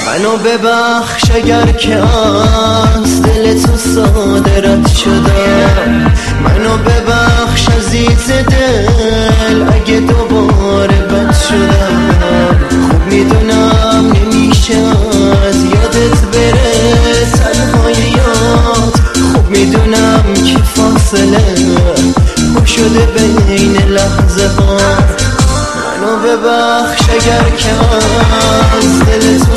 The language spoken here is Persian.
منو ببخش اگر که از دل تو صادرت شدم، منو ببخش عزیز دل اگه دوباره بد شدم. خوب میدونم نمیشه از یادت بره تنهای یاد، خوب میدونم که فاصله خوب شده بین لحظه ها. منو ببخش اگر که از دل